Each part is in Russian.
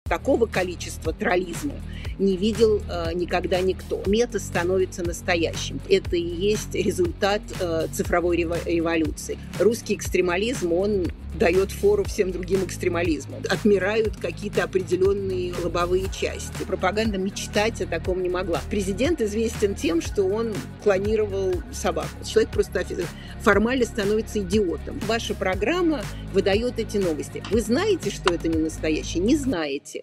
Такого количества троллизма не видел никогда никто. Мета становится настоящим. Это и есть результат цифровой революции. Русский экстремализм, он дает фору всем другим экстремализмам. Отмирают какие-то определенные лобовые части. Пропаганда мечтать о таком не могла. Президент известен тем, что он клонировал собаку. Человек просто формально становится идиотом. Ваша программа выдает эти новости. Вы знаете, что это не настоящее? Не знаете.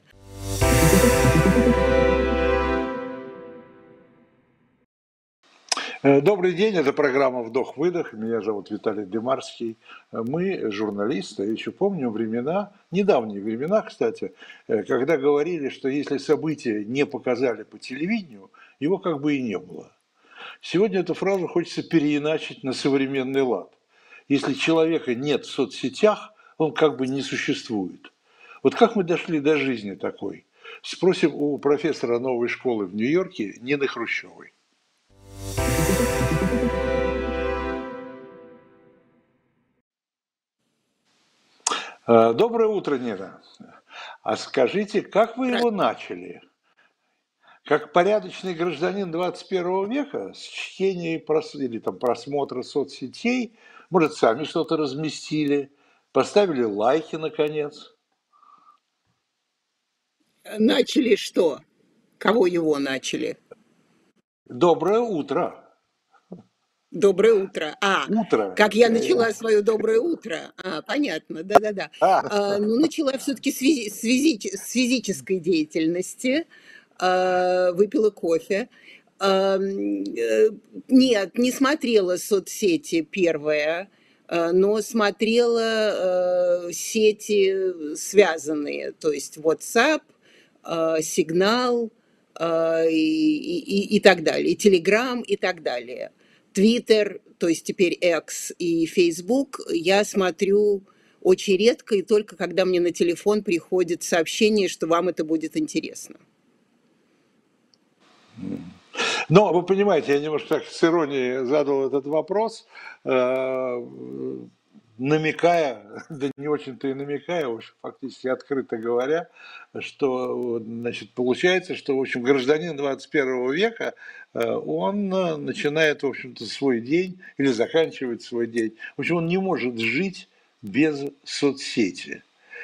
Добрый день, это программа «Вдох-выдох». Меня зовут Виталий Демарский. Мы журналисты. Я еще помню времена, недавние времена, кстати, когда говорили, что если события не показали по телевидению, его как бы и не было. Сегодня эту фразу хочется переиначить на современный лад. Если человека нет в соцсетях, он как бы не существует. Вот как мы дошли до жизни такой? Спросим у профессора новой школы в Нью-Йорке Нины Хрущевой. Доброе утро, Нина. А скажите, как вы его начали? Как порядочный гражданин 21 века с чтения или там, просмотра соцсетей, может, сами что-то разместили, поставили лайки, наконец? Начали что? Кого его начали? Доброе утро. Доброе утро. Утро. Как я начала свое доброе утро. Понятно, да-да-да. Начала все-таки с физической деятельности. Выпила кофе. Нет, не смотрела соцсети первые, но смотрела сети связанные, то есть WhatsApp, Сигнал и так далее, и Telegram и так далее. Твиттер, то есть теперь X и Facebook, я смотрю очень редко и только когда мне на телефон приходит сообщение, что вам это будет интересно. Но вы понимаете, я немножко так с иронией задал этот вопрос, намекая, да не очень-то и намекая, в общем, фактически открыто говоря, что, значит, получается, что, в общем, гражданин 21 века, он начинает, в общем-то, свой день или заканчивает свой день. В общем, он не может жить без соцсети.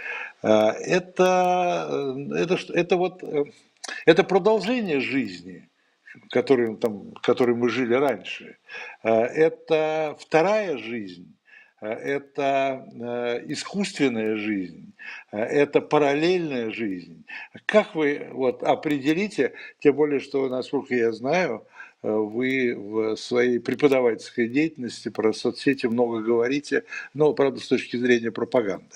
Это продолжение жизни, которой мы жили раньше. Это вторая жизнь. Это искусственная жизнь, это параллельная жизнь. Как вы определите, тем более, что, насколько я знаю, вы в своей преподавательской деятельности про соцсети много говорите, но, правда, с точки зрения пропаганды.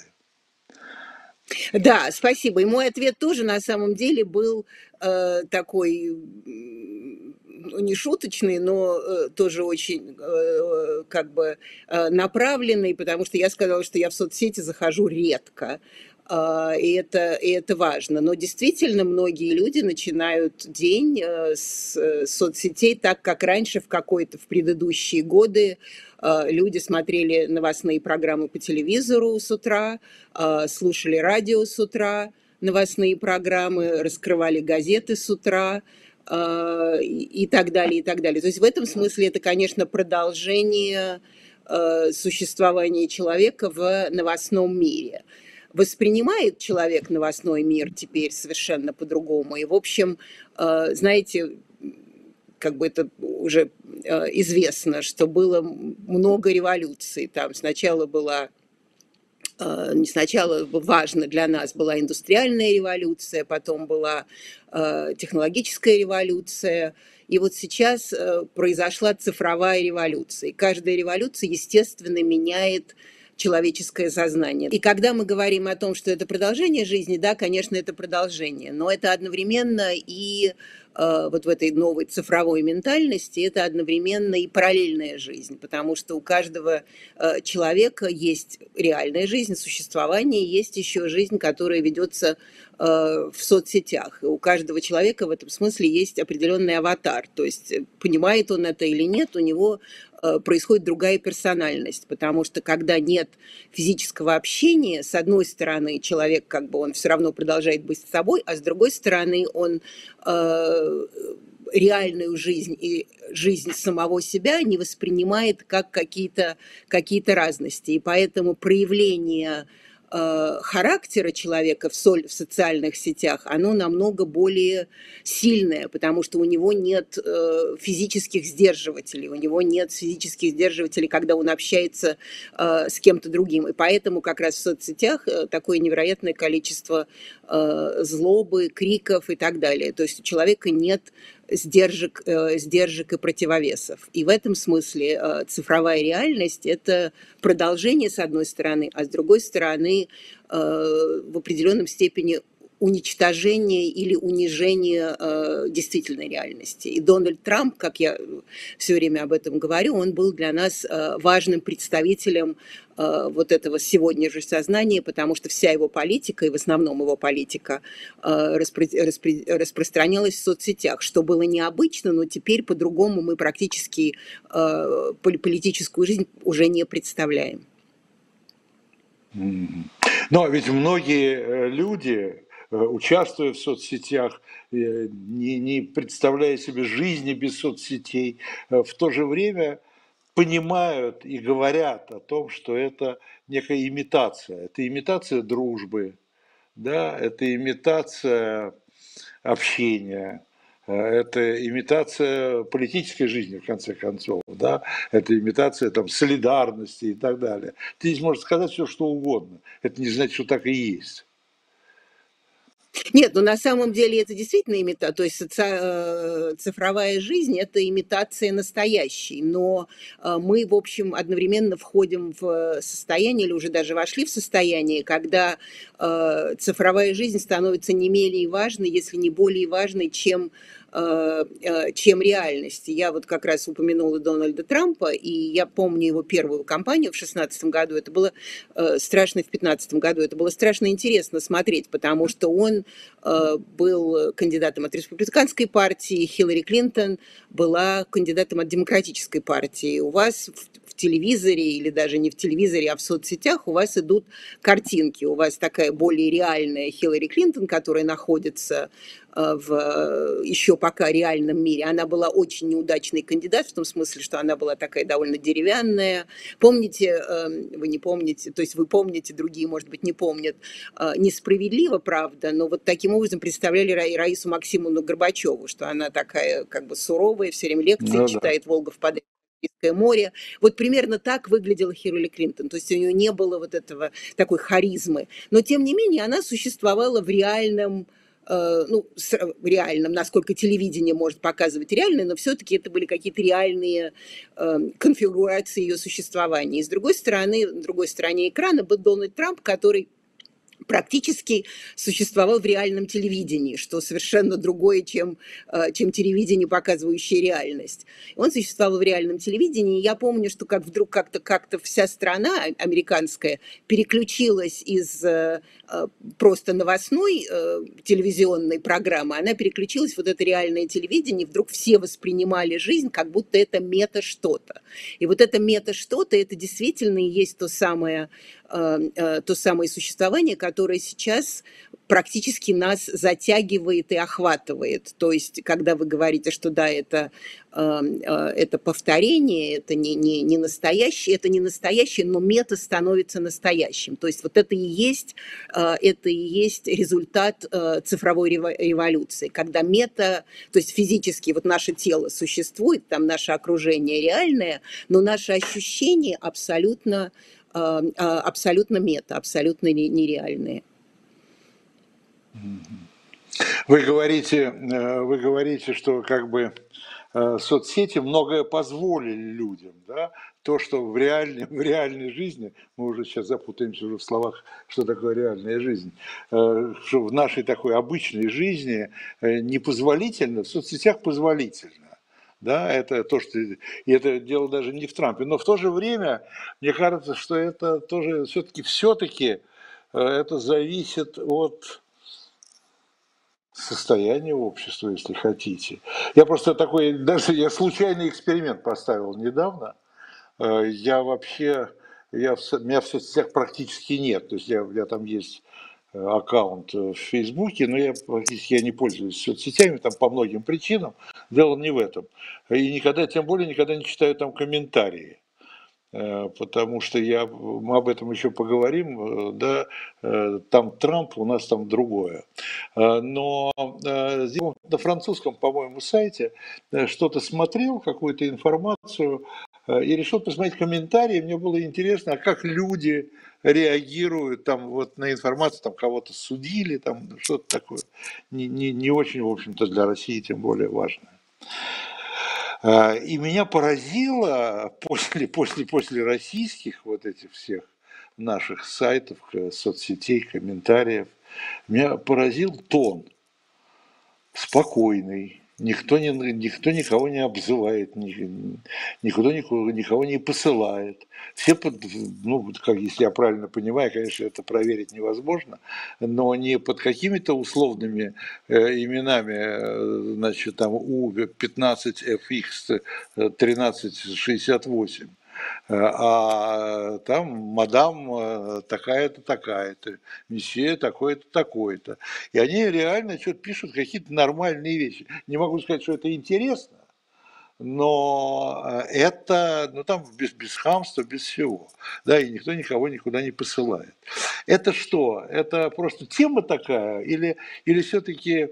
Да, спасибо. И мой ответ тоже на самом деле был такой, не шуточный, но тоже очень направленный, потому что я сказала, что я в соцсети захожу редко. И это важно. Но действительно многие люди начинают день с соцсетей так, как раньше в предыдущие годы люди смотрели новостные программы по телевизору с утра, слушали радио с утра, новостные программы, раскрывали газеты с утра и так далее, и так далее. То есть в этом смысле это, конечно, продолжение существования человека в новостном мире. Воспринимает человек новостной мир теперь совершенно по-другому. И, в общем, знаете, как бы это уже известно, что было много революций. Там сначала важно для нас была индустриальная революция, потом была технологическая революция, и вот сейчас произошла цифровая революция. И каждая революция, естественно, меняет человеческое сознание. И когда мы говорим о том, что это продолжение жизни, да, конечно, это продолжение, но это одновременно и вот в этой новой цифровой ментальности, это одновременно и параллельная жизнь, потому что у каждого человека есть реальная жизнь, существование, есть еще жизнь, которая ведется в соцсетях. И у каждого человека в этом смысле есть определенный аватар. То есть понимает он это или нет, у него происходит другая персональность, потому что когда нет физического общения, с одной стороны, человек как бы он все равно продолжает быть с собой, а с другой стороны, он реальную жизнь и жизнь самого себя не воспринимает как какие-то разности. И поэтому проявление характера человека в социальных сетях, оно намного более сильное, потому что у него нет физических сдерживателей, у него нет физических сдерживателей, когда он общается с кем-то другим. И поэтому как раз в соцсетях такое невероятное количество злобы, криков и так далее. То есть у человека нет сдержек и противовесов. И в этом смысле цифровая реальность – это продолжение, с одной стороны, а с другой стороны, в определенном степени уничтожение или унижение действительной реальности. И Дональд Трамп, как я все время об этом говорю, он был для нас важным представителем вот этого сегодня же сознания, потому что вся его политика, и в основном его политика, распространялась в соцсетях, что было необычно, но теперь по-другому мы практически политическую жизнь уже не представляем. Но ведь многие люди, участвуя в соцсетях, не представляя себе жизни без соцсетей, в то же время понимают и говорят о том, что это некая имитация. Это имитация дружбы, да, это имитация общения, это имитация политической жизни, в конце концов, да, это имитация там, солидарности и так далее. Ты здесь можешь сказать все, что угодно. Это не значит, что так и есть. Нет, ну на самом деле это действительно имитация, то есть цифровая жизнь – это имитация настоящей, но мы, в общем, одновременно входим в состояние, или уже даже вошли в состояние, когда цифровая жизнь становится не менее важной, если не более важной, чем реальность. Я вот как раз упомянула Дональда Трампа, и я помню его первую кампанию в 2016 году, это было страшно в 2015 году, это было страшно интересно смотреть, потому что он был кандидатом от республиканской партии, Хиллари Клинтон была кандидатом от демократической партии. У вас в телевизоре, или даже не в телевизоре, а в соцсетях у вас идут картинки. У вас такая более реальная Хиллари Клинтон, которая находится в еще пока реальном мире. Она была очень неудачный кандидат, в том смысле, что она была такая довольно деревянная. Помните, вы не помните, то есть вы помните, другие, может быть, не помнят, несправедливо, правда, но вот таким образом представляли Раису Максимовну Горбачеву, что она такая как бы суровая, все время лекции Ну, да. читает, Волга впадает в Каспийское море. Вот примерно так выглядела Хиллари Клинтон. То есть у нее не было вот этого такой харизмы. Но, тем не менее, она существовала в реальном, ну, реальном, насколько телевидение может показывать реальное, но все-таки это были какие-то реальные конфигурации ее существования. И с другой стороны, на другой стороне экрана был Дональд Трамп, который практически существовал в реальном телевидении, что совершенно другое, чем телевидение, показывающее реальность. Он существовал в реальном телевидении, и я помню, что как вдруг как-то вся страна американская переключилась из просто новостной телевизионной программы, она переключилась в вот это реальное телевидение, и вдруг все воспринимали жизнь, как будто это мета-что-то. И вот это мета-что-то, это действительно и есть то самое существование, которое сейчас практически нас затягивает и охватывает. То есть, когда вы говорите, что да, это повторение, это не настоящее, это не настоящее, но мета становится настоящим. То есть вот это и есть результат цифровой революции, когда мета, то есть физически вот наше тело существует, там наше окружение реальное, но наше ощущение абсолютно мета, абсолютно нереальные. Вы говорите, что как бы соцсети многое позволили людям, да, то, что в реальной жизни, мы уже сейчас запутаемся уже в словах, что такое реальная жизнь, что в нашей такой обычной жизни непозволительно, в соцсетях позволительно. Да, это то, что... И это дело даже не в Трампе. Но в то же время, мне кажется, что это тоже все-таки это зависит от состояния общества, если хотите. Я просто такой, даже я случайный эксперимент поставил недавно. Я вообще, меня в соцсетях практически нет. То есть у меня там есть аккаунт в Фейсбуке, но я не пользуюсь соцсетями там по многим причинам. Дело не в этом. И никогда, тем более, никогда не читаю там комментарии. Потому что мы об этом еще поговорим, да, там Трамп, у нас там другое. Но здесь на французском, по-моему, сайте что-то смотрел, какую-то информацию, и решил посмотреть комментарии. Мне было интересно, а как люди реагируют там вот на информацию, там кого-то судили, там что-то такое. Не очень, в общем-то, для России тем более важно. И меня поразило после российских вот этих всех наших сайтов, соцсетей, комментариев, меня поразил тон спокойный. Никто никого не обзывает, никого не посылает. Все, ну, как если я правильно понимаю, конечно, это проверить невозможно, но не под какими-то условными именами, значит, там У15FX 1368. А там мадам такая-то, такая-то, месье такой-то, такой-то. И они реально что-то пишут, какие-то нормальные вещи. Не могу сказать, что это интересно, но это, ну там без хамства, без всего. Да, и никто никого никуда не посылает. Это что? Это просто тема такая? Или все-таки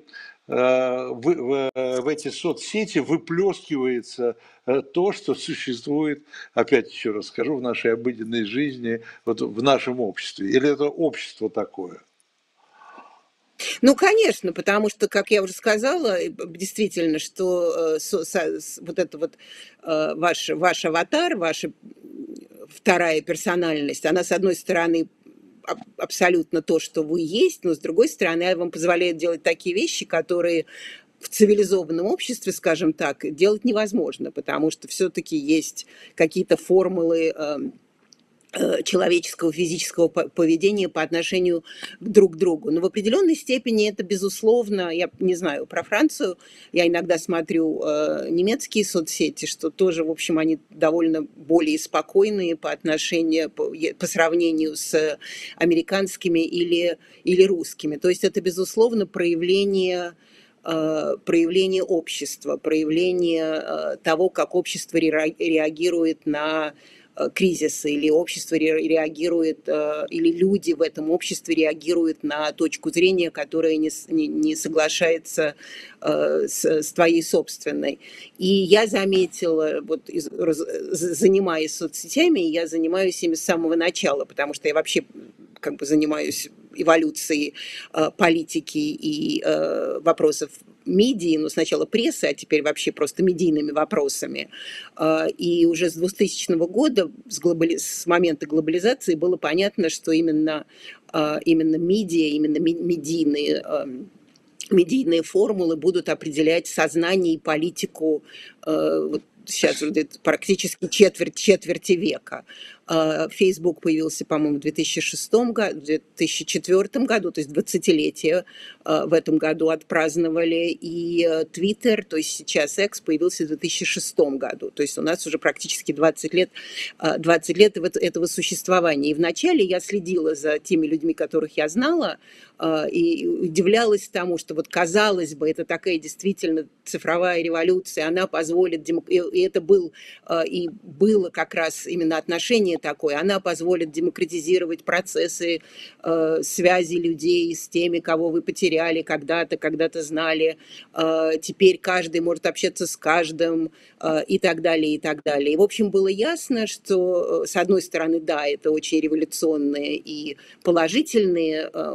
в эти соцсети выплескивается то, что существует, опять еще раз скажу, в нашей обыденной жизни, вот в нашем обществе? Или это общество такое? Ну, конечно, потому что, как я уже сказала, действительно, что вот это вот ваш аватар, ваша вторая персональность, она, с одной стороны, абсолютно то, что вы есть, но с другой стороны, она вам позволяет делать такие вещи, которые в цивилизованном обществе, скажем так, делать невозможно, потому что все-таки есть какие-то формулы человеческого физического поведения по отношению друг к другу. Но в определенной степени это, безусловно, я не знаю про Францию, я иногда смотрю немецкие соцсети, что тоже, в общем, они довольно более спокойные по отношению, по сравнению с американскими или русскими. То есть это, безусловно, проявление общества, проявление того, как общество реагирует на кризиса, или общество реагирует, или люди в этом обществе реагируют на точку зрения, которая не соглашается с твоей собственной. И я заметила, вот, занимаясь соцсетями, я занимаюсь ими с самого начала, потому что я вообще как бы занимаюсь эволюцией политики и вопросов медиа, ну, сначала прессы, а теперь вообще просто медийными вопросами. И уже с 2000 года, с момента глобализации, было понятно, что именно медиа, именно медийные формулы будут определять сознание и политику вот сейчас практически четверти века. Facebook появился, по-моему, в 2006 году, в 2004 году, то есть 20-летие в этом году отпраздновали, и Twitter, то есть сейчас X, появился в 2006 году, то есть у нас уже практически 20 лет этого существования. И вначале я следила за теми людьми, которых я знала, и удивлялась тому, что вот казалось бы, это такая действительно цифровая революция, она позволит, и это было как раз именно отношение такое, она позволит демократизировать процессы связи людей с теми, кого вы потеряли когда-то знали, теперь каждый может общаться с каждым, и так далее, и так далее. И, в общем, было ясно, что, с одной стороны, да, это очень революционные и положительные моменты,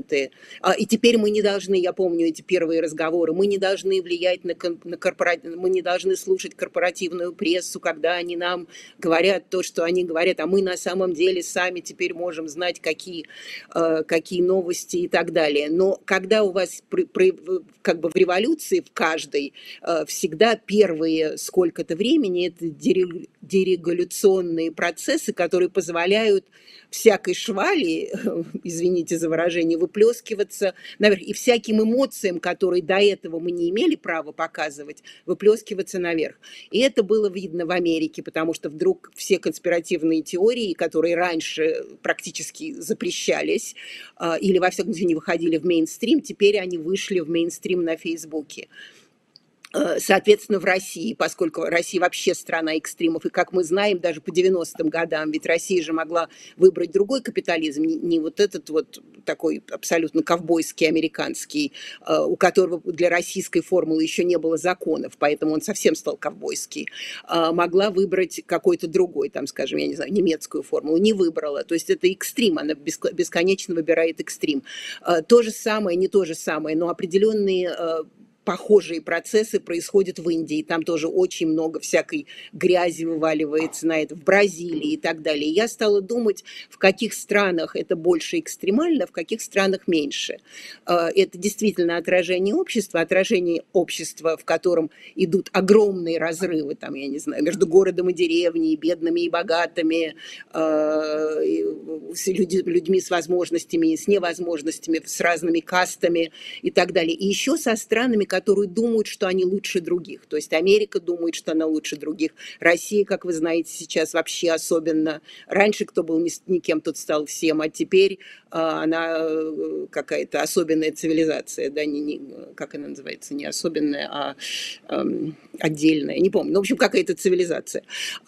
моменты. И теперь мы не должны, я помню эти первые разговоры, мы не должны влиять на корпоратив, мы не должны слушать корпоративную прессу, когда они нам говорят то, что они говорят, а мы на самом деле сами теперь можем знать, какие новости и так далее. Но когда у вас как бы в революции, в каждой, всегда первые сколько-то времени это дерегуляционные процессы, которые позволяют всякой швали, извините за выражение, выплескиваться наверх, и всяким эмоциям, которые до этого мы не имели права показывать, выплескиваться наверх. И это было видно в Америке, потому что вдруг все конспиративные теории, которые раньше практически запрещались, или во всяком случае не выходили в мейнстрим, теперь они вышли в мейнстрим на Фейсбуке. Соответственно, в России, поскольку Россия вообще страна экстримов, и, как мы знаем, даже по 90-м годам, ведь Россия же могла выбрать другой капитализм, не вот этот вот такой абсолютно ковбойский, американский, у которого для российской формулы еще не было законов, поэтому он совсем стал ковбойский, могла выбрать какой-то другой, там, скажем, я не знаю, немецкую формулу, не выбрала. То есть это экстрим, она бесконечно выбирает экстрим. То же самое, не то же самое, но определенные похожие процессы происходят в Индии. Там тоже очень много всякой грязи вываливается на это, в Бразилии и так далее. И я стала думать, в каких странах это больше экстремально, в каких странах меньше. Это действительно отражение общества, в котором идут огромные разрывы, там, я не знаю, между городом и деревней, бедными и богатыми, с людьми с возможностями и с невозможностями, с разными кастами и так далее. И еще со странами, которые думают, что они лучше других. То есть Америка думает, что она лучше других. Россия, как вы знаете, сейчас вообще особенно. Раньше кто был никем, тот стал всем, а теперь она какая-то особенная цивилизация. Да, как она называется? Не особенная, а отдельная. Не помню. Ну, в общем, какая-то цивилизация.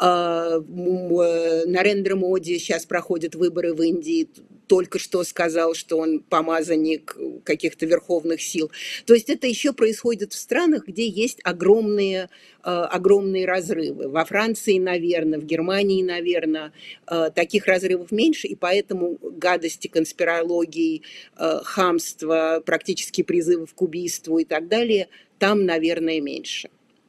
Нарендра Моди сейчас проходят выборы в Индии. Только что сказал, что он помазанник каких-то верховных сил. То есть это еще происходит в странах, где есть огромные разрывы. Во Франции, наверное, в Германии, наверное, таких разрывов меньше, и поэтому гадости, конспирологии, хамства, практически призывов к убийству и так далее, там, наверное, меньше.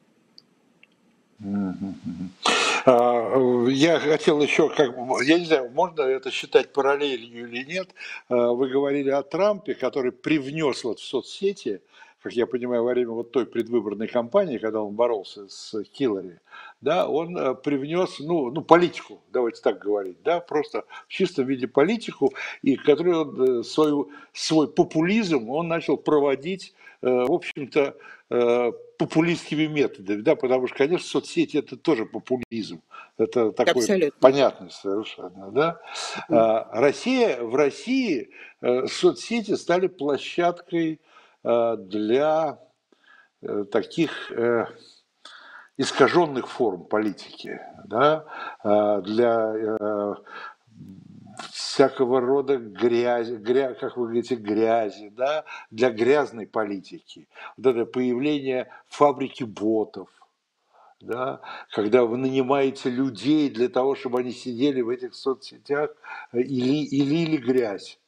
Я хотел еще, я не знаю, можно это считать параллелью или нет. Вы говорили о Трампе, который привнес вот в соцсети, как я понимаю, во время вот той предвыборной кампании, когда он боролся с Хиллари, да, он привнес, политику, давайте так говорить, да, просто в чистом виде политику, и который он свой популизм он начал проводить, в общем-то, популистскими методами, да, потому что, конечно, соцсети это тоже популизм, это такой Абсолютно. понятный совершенно, да. В России соцсети стали площадкой для таких искаженных форм политики, да, для всякого рода грязи, как вы говорите, грязи, да, для грязной политики. Вот это появление фабрики ботов, да, когда вы нанимаете людей для того, чтобы они сидели в этих соцсетях и лили грязь.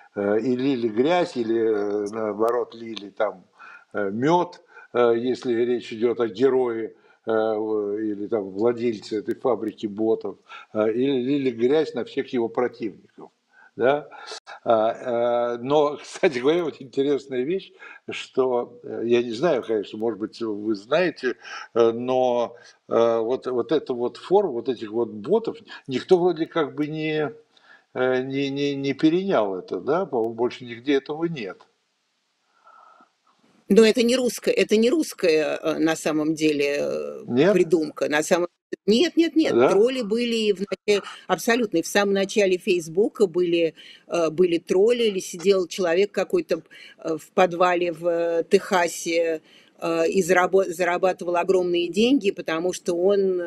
Или наоборот лили там мед, если речь идет о герое или там владельце этой фабрики ботов, или лили грязь на всех его противников. Да? Но, кстати говоря, вот интересная вещь, что, я не знаю, конечно, может быть, вы знаете, но вот эта вот форма, вот этих вот ботов, никто вроде как бы не перенял это, да, по-моему, больше нигде этого нет. Но это не русская на самом деле Нет? придумка. Нет. Да? Тролли были и абсолютно. И в самом начале Фейсбука были тролли, или сидел человек какой-то в подвале в Техасе и зарабатывал огромные деньги, потому что он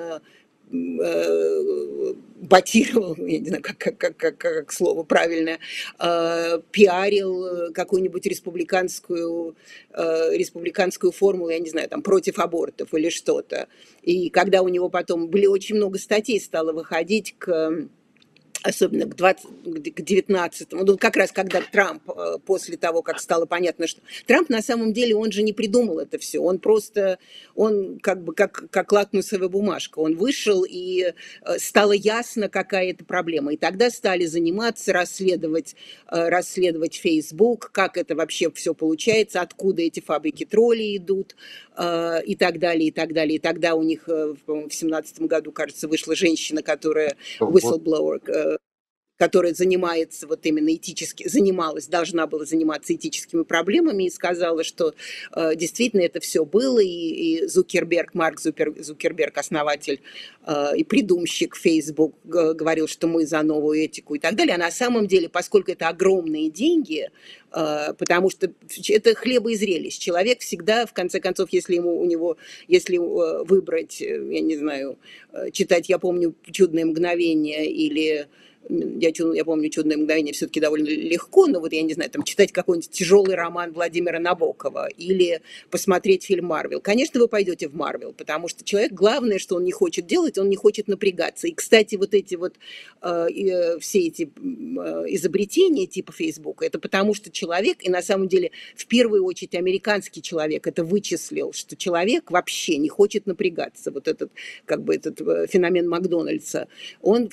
ботировал, я не знаю, как слово правильное, пиарил какую-нибудь республиканскую формулу, я не знаю, там, против абортов или что-то. И когда у него потом были очень много статей стало выходить особенно к 19-му, ну, как раз когда Трамп, после того, как стало понятно, что... Трамп, на самом деле, он же не придумал это все, он просто, он как бы как лакмусовая бумажка, он вышел, и стало ясно, какая это проблема, и тогда стали заниматься, расследовать Facebook, как это вообще все получается, откуда эти фабрики троллей идут, и так далее, и так далее. И тогда у них, по-моему, в 17 году, кажется, вышла женщина, которая Вот. whistleblower, которая занимается вот именно должна была заниматься этическими проблемами, и сказала, что действительно это все было, и Марк Зукерберг, основатель и придумщик Facebook, говорил, что мы за новую этику и так далее. А на самом деле, поскольку это огромные деньги, потому что это хлеба и зрелищ. Человек всегда, в конце концов, если выбрать, я не знаю, читать, я помню, «Чудное мгновение» или я помню «Чудное мгновение» все-таки довольно легко, но вот я не знаю, там читать какой-нибудь тяжелый роман Владимира Набокова или посмотреть фильм «Марвел». Конечно, вы пойдете в «Марвел», потому что человек, главное, что он не хочет делать, он не хочет напрягаться. И, кстати, вот эти вот все эти изобретения типа Фейсбука, это потому что человек, и на самом деле в первую очередь американский человек это вычислил, что человек вообще не хочет напрягаться. Вот этот, как бы этот феномен Макдональдса, он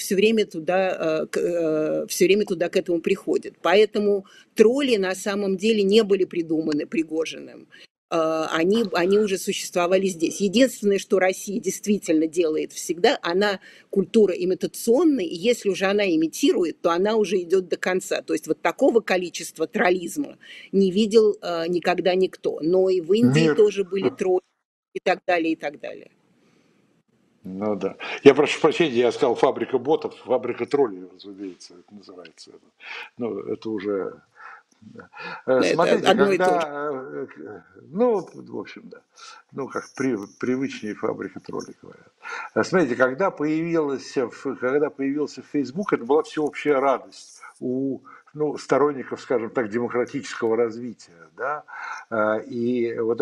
все время туда к этому приходит. Поэтому тролли на самом деле не были придуманы Пригожиным. Они уже существовали здесь. Единственное, что Россия действительно делает всегда, она культура имитационная, и если уже она имитирует, то она уже идет до конца. То есть вот такого количества троллизма не видел никогда никто. Но и в Индии Мир. тоже были тролли и так далее, и так далее. Ну да. Я прошу прощения, я сказал фабрика ботов, фабрика троллей, разумеется, это называется. Ну, это уже... да. Это Смотрите, одно и то же. ну, в общем, да, ну, как привычнее фабрика троллей, говорят. Смотрите, когда появился Facebook, это была всеобщая радость у, ну, сторонников, скажем так, демократического развития, да, и вот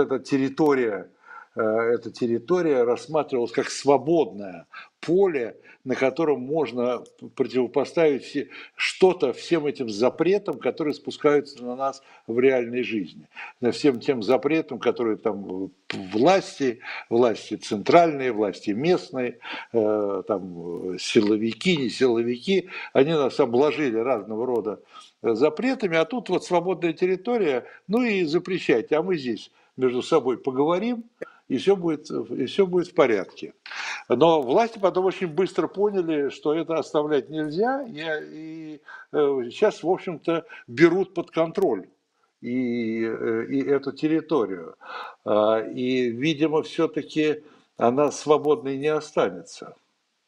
эта территория рассматривалась как свободное поле, на котором можно противопоставить что-то всем этим запретам, которые спускаются на нас в реальной жизни. На всем тем запретам, которые там власти центральные, власти местные, там силовики, не силовики, они нас обложили разного рода запретами, а тут вот свободная территория, ну и запрещайте, а мы здесь между собой поговорим, и все будет в порядке. Но власти потом очень быстро поняли, что это оставлять нельзя, и сейчас, в общем-то, берут под контроль и эту территорию. И, видимо, все-таки она свободной не останется.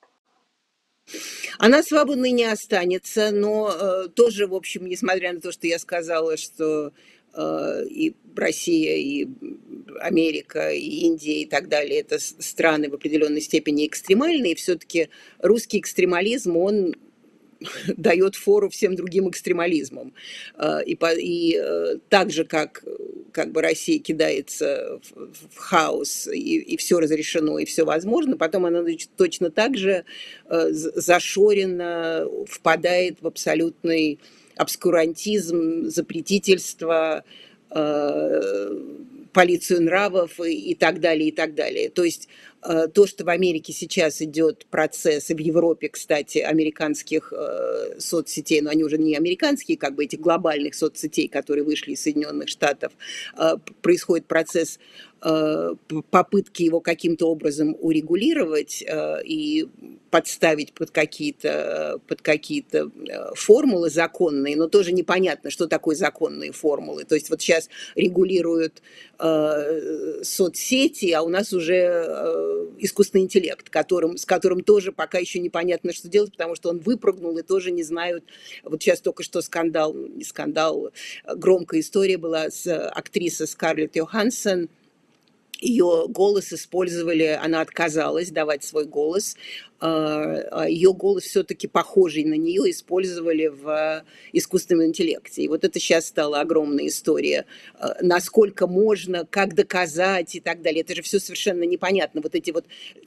Она свободной не останется, но тоже, в общем, несмотря на то, что я сказала, что и Россия, и Америка, и Индия и так далее, это страны в определенной степени экстремальные, все-таки русский экстремализм, он дает фору всем другим экстремализмам. И так же, как бы Россия кидается в хаос, и все разрешено, и все возможно, потом она точно так же зашоренно впадает в абсолютный обскурантизм, запретительство, полицию нравов и так далее, и так далее. То есть то, что в Америке сейчас идет процесс, и в Европе, кстати, американских соцсетей, но они уже не американские, как бы этих глобальных соцсетей, которые вышли из Соединенных Штатов, происходит процесс попытки его каким-то образом урегулировать и подставить под какие-то формулы законные, но тоже непонятно, что такое законные формулы. То есть вот сейчас регулируют соцсети, а у нас уже искусственный интеллект, с которым тоже пока еще непонятно, что делать, потому что он выпрыгнул и тоже не знают. Вот сейчас только что громкая история была с актрисой Скарлетт Йоханссон. Ее голос использовали, она отказалась давать свой голос, ее голос все-таки похожий на нее использовали в искусственном интеллекте. И вот это сейчас стала огромная история. Насколько можно, как доказать и так далее. Это же все совершенно непонятно. Вот эти вот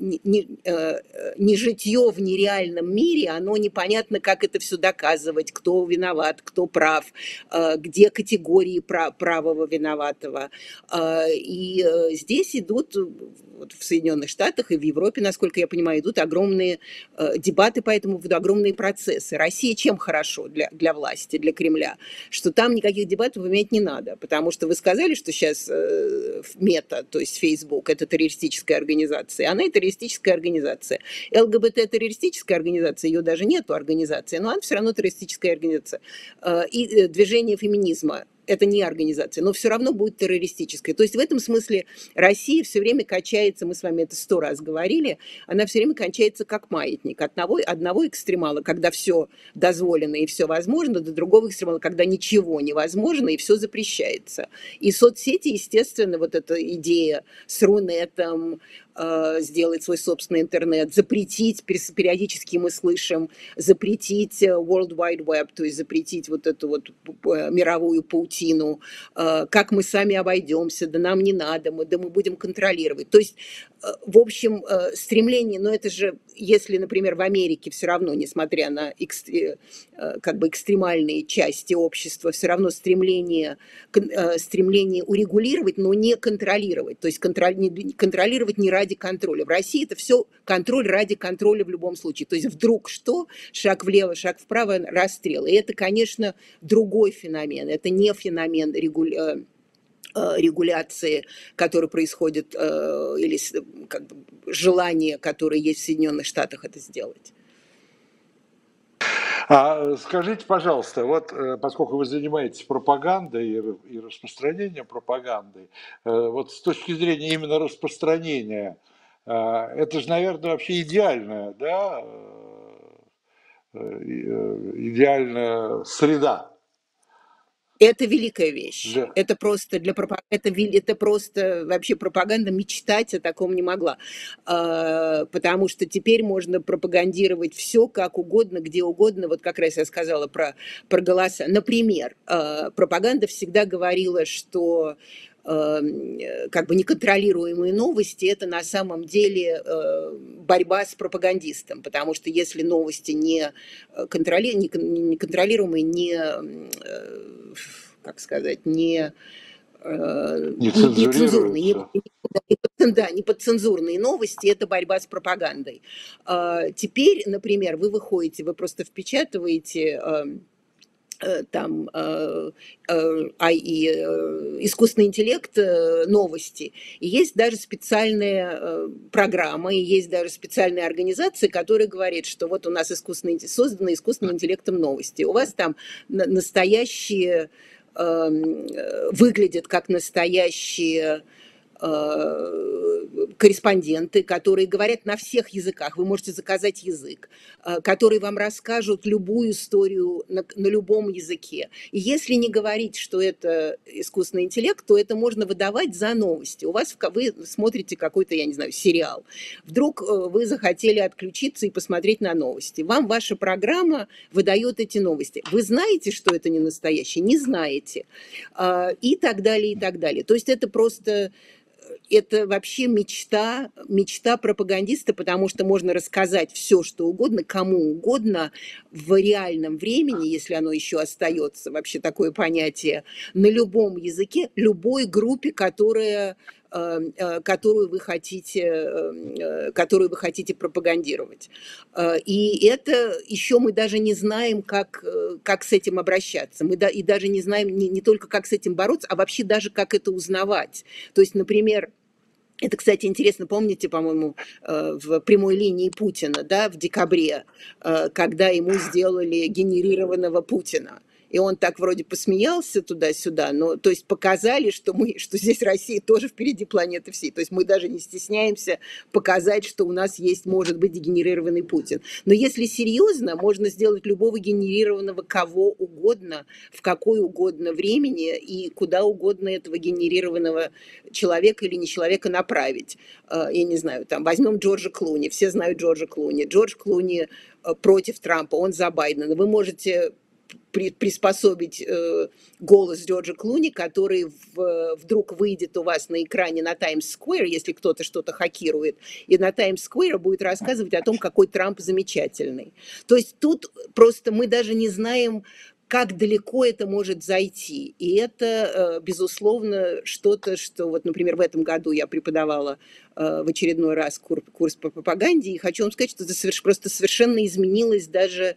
не житье в нереальном мире, оно непонятно, как это все доказывать, кто виноват, кто прав, где категории правого виноватого. И здесь идут вот в Соединенных Штатах и в Европе, насколько я понимаю, идут огромные дебаты по этому поводу, огромные процессы. Россия чем хорошо для власти, для Кремля? Что там никаких дебатов иметь не надо, потому что вы сказали, что сейчас Мета, то есть Facebook, это террористическая организация. Она и террористическая организация. ЛГБТ террористическая организация, ее даже нету организации, но она все равно террористическая организация. И движение феминизма, это не организация, но все равно будет террористической. То есть в этом смысле Россия все время качается, мы с вами это 100 раз говорили, она все время качается как маятник. От одного экстремала, когда все дозволено и все возможно, до другого экстремала, когда ничего невозможно и все запрещается. И соцсети, естественно, вот эта идея с Рунетом, сделать свой собственный интернет, запретить, периодически мы слышим, запретить World Wide Web, то есть запретить вот эту вот мировую паутину, как мы сами обойдемся, да нам не надо, мы будем контролировать. То есть, в общем, стремление, но это же, если, например, в Америке все равно, несмотря на как бы экстремальные части общества, все равно стремление урегулировать, но не контролировать. То есть контролировать не ради контроля. В России это все контроль ради контроля в любом случае. То есть вдруг что, шаг влево, шаг вправо, расстрел. И это, конечно, другой феномен. Это не феномен регуляции, который происходит, или как бы, желание, которое есть в Соединенных Штатах это сделать. Скажите, пожалуйста, вот поскольку вы занимаетесь пропагандой и распространением пропаганды, вот с точки зрения именно распространения, это же, наверное, вообще идеальная, да, идеальная среда. Это великая вещь. Да. Это просто это просто вообще пропаганда мечтать о таком не могла. Потому что теперь можно пропагандировать все как угодно, где угодно. Вот как раз я сказала про голоса. Например, пропаганда всегда говорила, что как бы неконтролируемые новости это на самом деле борьба с пропагандистом, потому что если новости не контролируемые, как сказать, не Не нецензурные, цензурируется. не подцензурные новости, это борьба с пропагандой. Теперь, например, вы выходите, вы просто впечатываете там искусственный интеллект, новости. И есть даже специальная программа, и есть даже специальная организация, которая говорит, что вот у нас созданы искусственным интеллектом новости. У вас там настоящие, выглядят как настоящие корреспонденты, которые говорят на всех языках. Вы можете заказать язык, которые вам расскажут любую историю на любом языке. И если не говорить, что это искусственный интеллект, то это можно выдавать за новости. Вы смотрите какой-то, я не знаю, сериал. Вдруг вы захотели отключиться и посмотреть на новости. Вам ваша программа выдает эти новости. Вы знаете, что это не настоящее? Не знаете. И так далее, и так далее. То есть это просто... Это вообще мечта пропагандиста, потому что можно рассказать все, что угодно, кому угодно в реальном времени, если оно еще остается, вообще такое понятие, на любом языке, любой группе, которую вы хотите пропагандировать. И это еще мы даже не знаем, как с этим обращаться. И даже не знаем не только, как с этим бороться, а вообще даже, как это узнавать. То есть, например, это, кстати, интересно, помните, по-моему, в прямой линии Путина, да, в декабре, когда ему сделали генерированного Путина. И он так вроде посмеялся туда-сюда, но то есть показали, что здесь Россия тоже впереди планеты всей. То есть мы даже не стесняемся показать, что у нас есть, может быть, дегенерированный Путин. Но если серьезно, можно сделать любого генерированного кого угодно, в какое угодно времени и куда угодно этого генерированного человека или не человека направить. Я не знаю, там возьмем Джорджа Клуни, все знают Джорджа Клуни. Джордж Клуни против Трампа, он за Байдена. Вы можете приспособить голос Джорджа Клуни, который вдруг выйдет у вас на экране на Таймс-сквер, если кто-то что-то хакирует, и на Таймс-сквер будет рассказывать о том, какой Трамп замечательный. То есть тут просто мы даже не знаем, как далеко это может зайти. И это, безусловно, что-то, что вот, например, в этом году я преподавала в очередной раз курс по пропаганде, и хочу вам сказать, что это просто совершенно изменилось даже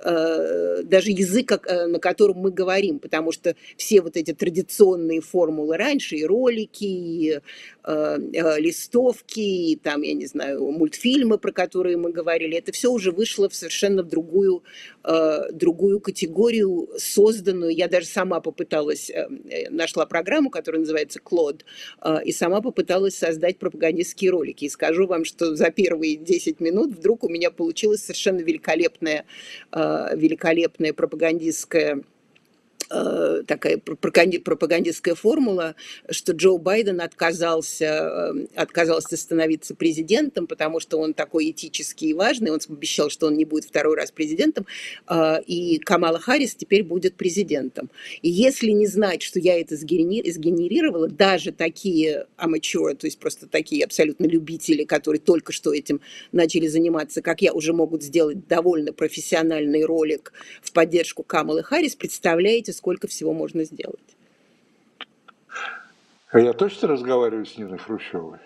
язык, на котором мы говорим, потому что все вот эти традиционные формулы раньше, и ролики, и листовки, и там, я не знаю, мультфильмы, про которые мы говорили, это все уже вышло совершенно в другую категорию, созданную. Я даже сама попыталась, нашла программу, которая называется Клод, и сама попыталась создать пропагандистские ролики. И скажу вам, что за первые 10 минут вдруг у меня получилась совершенно великолепная пропагандистская такая пропагандистская формула, что Джо Байден отказался становиться президентом, потому что он такой этический и важный, он обещал, что он не будет второй раз президентом, и Камала Харрис теперь будет президентом. И если не знать, что я это сгенерировала, даже такие amateur, то есть просто такие абсолютно любители, которые только что этим начали заниматься, как я, уже могут сделать довольно профессиональный ролик в поддержку Камалы Харрис, представляете, сколько всего можно сделать. А я точно разговариваю с Ниной Хрущевой?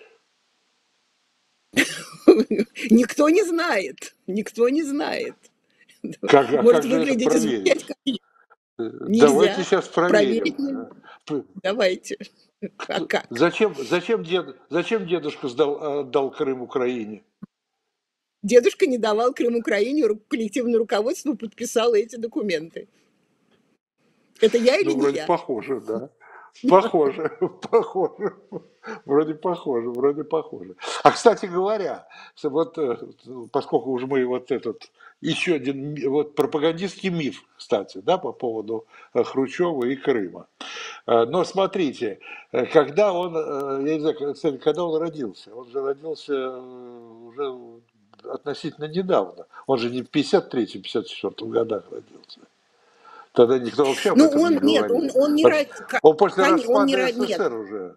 Никто не знает. Никто не знает. Может Как же это выглядеть и проверить? звучать как Давайте нельзя. сейчас Проверить проверим. нельзя. Давайте. А как? Зачем дедушка отдал Крым Украине? Дедушка не давал Крым Украине, коллективное руководство подписало эти документы. Это я или Ну, не вроде я? похоже, да. Похоже, похоже. Вроде похоже, вроде похоже. А, кстати говоря, вот поскольку уже мы вот этот, еще один вот пропагандистский миф, кстати, да, по поводу Хрущева и Крыма. Но смотрите, когда он, я не знаю, кстати, когда он родился? Он же родился уже относительно недавно. Он же не в 53-м, 54-м годах родился. Тогда никто вообще об Ну, этом не нет, говорил. он не Он после он не распада нет, СССР уже.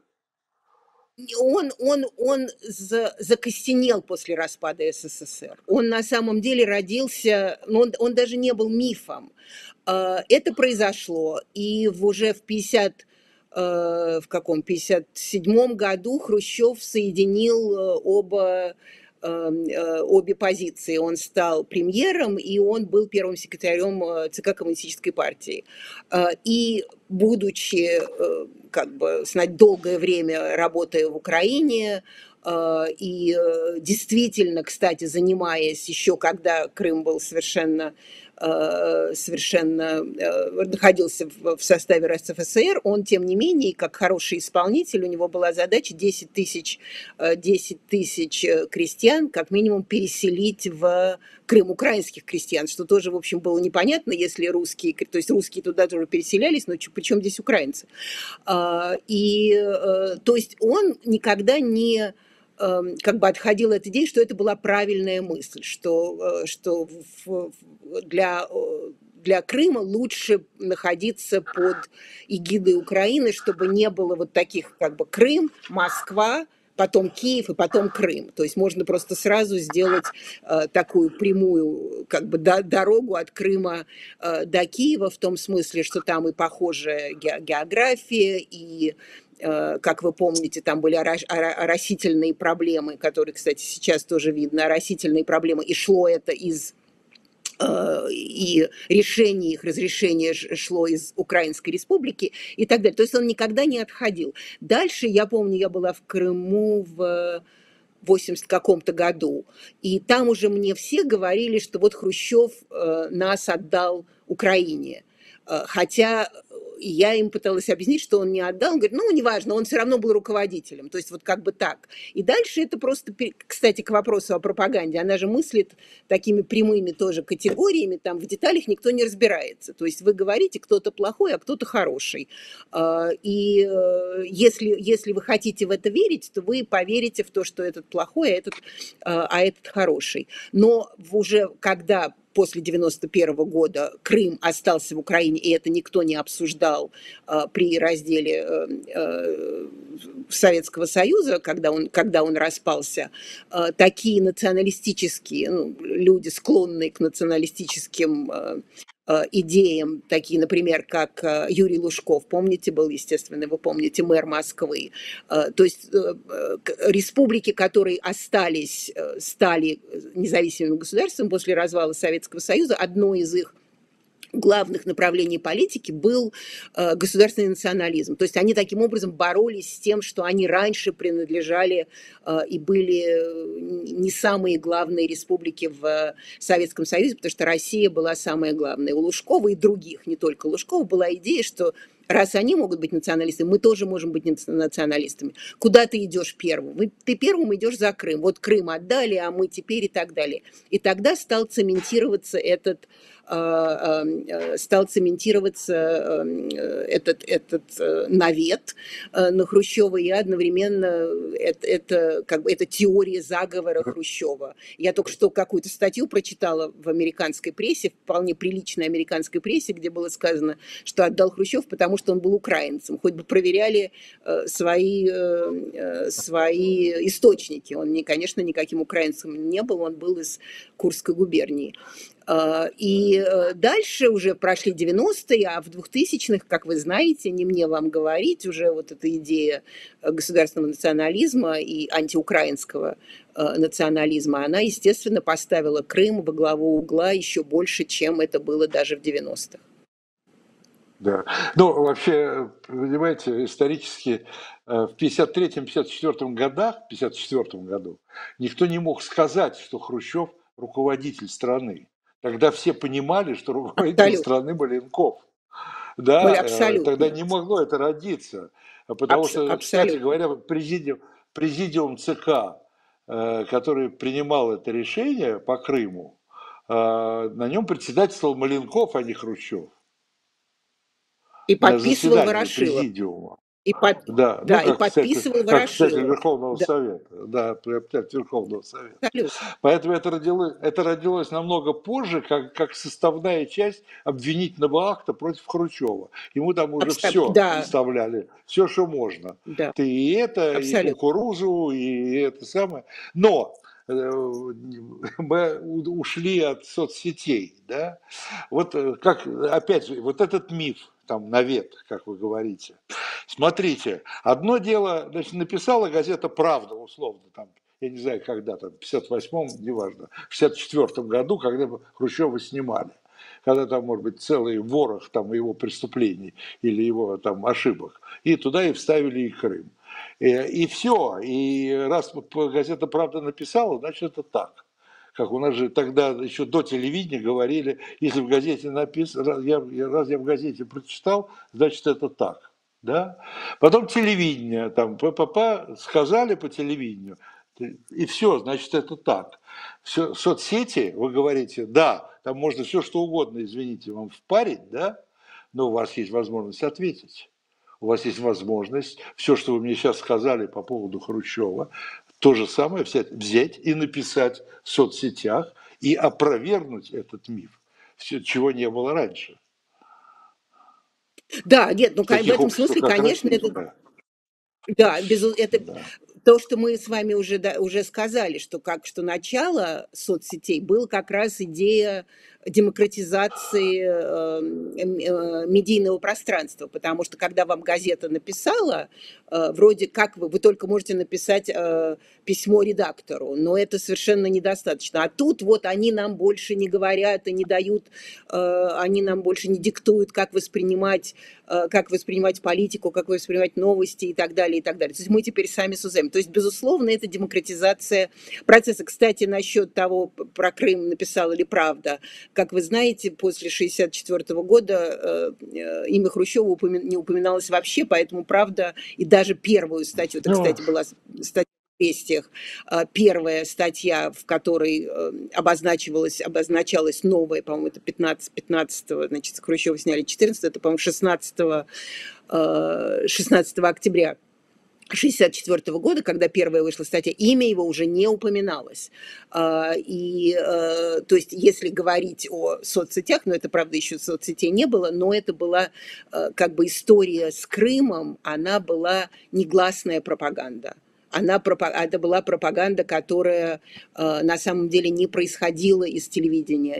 он закостенел после распада СССР. Он на самом деле родился, но он даже не был мифом. Это произошло, и уже в каком, 57 году Хрущев соединил обе позиции. Он стал премьером, и он был первым секретарем ЦК Коммунистической партии. И будучи, как бы, знать, долгое время работая в Украине, и действительно, кстати, занимаясь еще, когда Крым был совершенно находился в составе РСФСР, он, тем не менее, как хороший исполнитель, у него была задача 10 тысяч крестьян как минимум переселить в Крым, украинских крестьян, что тоже, в общем, было непонятно, если русские, то есть русские туда тоже переселялись, но причем здесь украинцы. То есть он никогда не как бы отходил от идеи, что это была правильная мысль, что для Крыма лучше находиться под эгидой Украины, чтобы не было вот таких, как бы, Крым, Москва, потом Киев и потом Крым. То есть можно просто сразу сделать такую прямую, как бы, дорогу от Крыма до Киева, в том смысле, что там и похожая география, и как вы помните, там были оросительные проблемы, которые, кстати, сейчас тоже видно, оросительные проблемы, и шло это и решение их, разрешение шло из Украинской Республики и так далее. То есть он никогда не отходил. Дальше, я помню, я была в Крыму в 80 каком-то году, и там уже мне все говорили, что вот Хрущев нас отдал Украине. Хотя я им пыталась объяснить, что он не отдал. Он говорит, ну, неважно, он все равно был руководителем. То есть вот как бы так. И дальше это просто, кстати, к вопросу о пропаганде. Она же мыслит такими прямыми тоже категориями, там в деталях никто не разбирается. То есть вы говорите, кто-то плохой, а кто-то хороший. И если вы хотите в это верить, то вы поверите в то, что этот плохой, а этот хороший. Но уже когда после 91 года Крым остался в Украине, и это никто не обсуждал при разделе Советского Союза, когда он распался, такие националистические, люди, склонные к националистическим идеям, такие, например, как Юрий Лужков, помните, был, естественно, вы помните, мэр Москвы. То есть республики, которые стали независимым государством после развала Советского Союза, одно из их главных направлений политики был государственный национализм. То есть они таким образом боролись с тем, что они раньше принадлежали и были не самые главные республики в Советском Союзе, потому что Россия была самая главная. У Лужкова и других, не только Лужкова, была идея, что раз они могут быть националистами, мы тоже можем быть националистами. Куда ты идешь первым? Ты первым идешь за Крым. Вот Крым отдали, а мы теперь и так далее. И тогда стал цементироваться этот навет на Хрущева, и одновременно это теория заговора Хрущева. Я только что какую-то статью прочитала в американской прессе, вполне приличной американской прессе, где было сказано, что отдал Хрущев, потому что он был украинцем. Хоть бы проверяли свои источники. Он, конечно, никаким украинцем не был, он был из Курской губернии. И дальше уже прошли 90-е, а в 2000-х, как вы знаете, не мне вам говорить, уже вот эта идея государственного национализма и антиукраинского национализма, она, естественно, поставила Крым во главу угла еще больше, чем это было даже в 90-х. Да. Ну, вообще, понимаете, исторически в 1953-1954 годах, в 1954 году, никто не мог сказать, что Хрущев руководитель страны. Тогда все понимали, что руководитель Абсолютно. страны Маленков. Были Да, тогда абсолютно. не могло это родиться. Потому что, кстати Абсолютно. говоря, президиум ЦК, который принимал это решение по Крыму, на нем председательствовал Маленков, а не Хрущев. И На подписывал заседании Ворошилов. президиума. И Да, ну да, и подписывал как председатель Ворошилов. Верховного Да, Совета. Да, председатель Верховного Совета. абсолютно. Поэтому это родилось намного позже, как составная часть обвинительного акта против Хрущева. Ему там уже все Да, вставляли, все, что можно. да, Ты и это, и абсолютно. кукурузу, и это самое. Но мы ушли от соцсетей, да? Вот как, опять же, вот этот миф, там, навет, как вы говорите. Смотрите, одно дело, значит, написала газета «Правда», условно, там, я не знаю, когда там, в 58-м, неважно, в 64-м году, когда Хрущева снимали. Когда там, может быть, целый ворох там его преступлений или его там ошибок. И туда и вставили и Крым. И все. И раз газета «Правда» написала, значит, это так. Как у нас же тогда еще до телевидения говорили, если в газете написано, раз я в газете прочитал, значит, это так. Да? Потом телевидение, там, сказали по телевидению, и все, значит, это так. Все, соцсети, вы говорите, да, там можно все что угодно, извините, вам впарить, да, но у вас есть возможность ответить. У вас есть возможность, все, что вы мне сейчас сказали по поводу Хрущева, то же самое взять и написать в соцсетях и опровергнуть этот миф, чего не было раньше. Да, нет, В в таких этом обществах, смысле, как конечно, Россия. это, да, это Да. то, что мы с вами уже сказали, что начало соцсетей было как раз идея демократизации медийного пространства, потому что когда вам газета написала, вроде как вы только можете написать письмо редактору, но это совершенно недостаточно. А тут вот они нам больше не говорят и не дают, они нам больше не диктуют, как воспринимать политику, как воспринимать новости и так далее, и так далее. То есть мы теперь сами сузаем. То есть, безусловно, это демократизация процесса. Кстати, насчет того, про Крым написала ли «Правда», как вы знаете, после 1964 года имя Хрущева не упоминалось вообще, поэтому правда, и даже первую статью, это, Ну, кстати, была статья в «Известиях», первая статья, в которой обозначалась новая, по-моему, это 15, значит, с Хрущева сняли 14, это, по-моему, 16 октября 1964 года, когда первая вышла статья, имя его уже не упоминалось. То есть, если говорить о соцсетях, но это, правда, еще соцсетей не было, но это была как бы история с Крымом, она была негласная пропаганда. Это была пропаганда, которая на самом деле не происходила из телевидения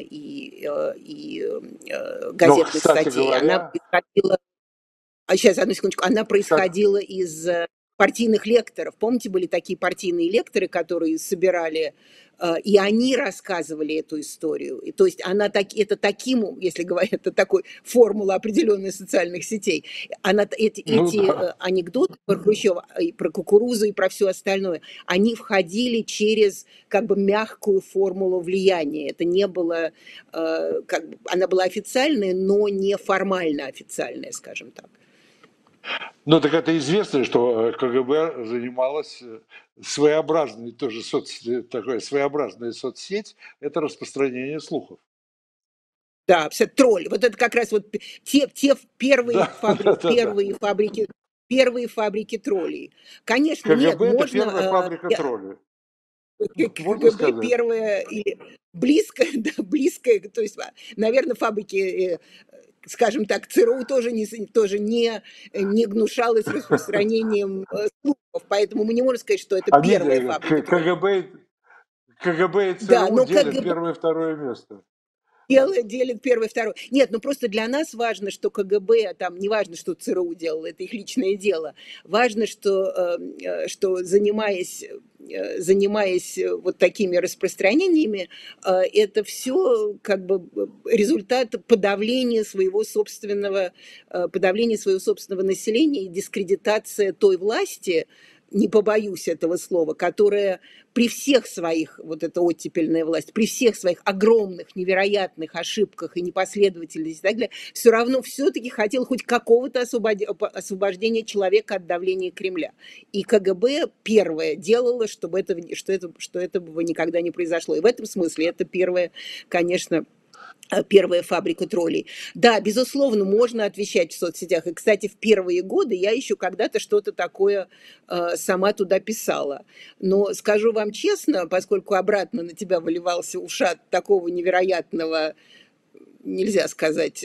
и но, газетных кстати статей. Она говоря, происходила сейчас, одну секундочку. Она кстати, происходила из партийных лекторов. Помните, были такие партийные лекторы, которые собирали, и они рассказывали эту историю. И, то есть это таким, если говорить, это такой формула определенной социальных сетей. ну Эти да. анекдоты про Хрущева, и про кукурузу, и про все остальное, они входили через как бы мягкую формулу влияния. Это не было, она была официальная, но не формально официальная, скажем так. Ну, так это известно, что КГБ занималась своеобразной тоже такой своеобразная соцсеть, это распространение слухов. Да, все тролль. Вот это как раз вот те первые Да, да-да-да. первые фабрики троллей. Конечно, нет, КГБ – это можно, первая фабрика троллей. Можно КГБ сказать? первая или близкая, да, близкая, то есть, наверное, фабрики, скажем так, ЦРУ тоже не гнушалась распространением слухов, поэтому мы не можем сказать, что это Они, первая фабрика троллей. КГБ и Да, ЦРУ но делят КГБ первое и второе место. делит первый, второй. Нет, ну просто для нас важно, что КГБ, там не важно, что ЦРУ делало, это их личное дело. Важно, что занимаясь вот такими распространениями, это все как бы результат подавления своего собственного населения и дискредитация той власти, не побоюсь этого слова, которая при всех своих, вот эта оттепельная власть, при всех своих огромных, невероятных ошибках и непоследовательности и так далее, все равно все-таки хотел хоть какого-то освобождения человека от давления Кремля. И КГБ первое делало, чтобы что этого никогда не произошло. И в этом смысле это первая фабрика троллей. Да, безусловно, можно отвечать в соцсетях. И, кстати, в первые годы я еще когда-то что-то такое сама туда писала. Но скажу вам честно, поскольку обратно на тебя выливался ушат такого невероятного, нельзя сказать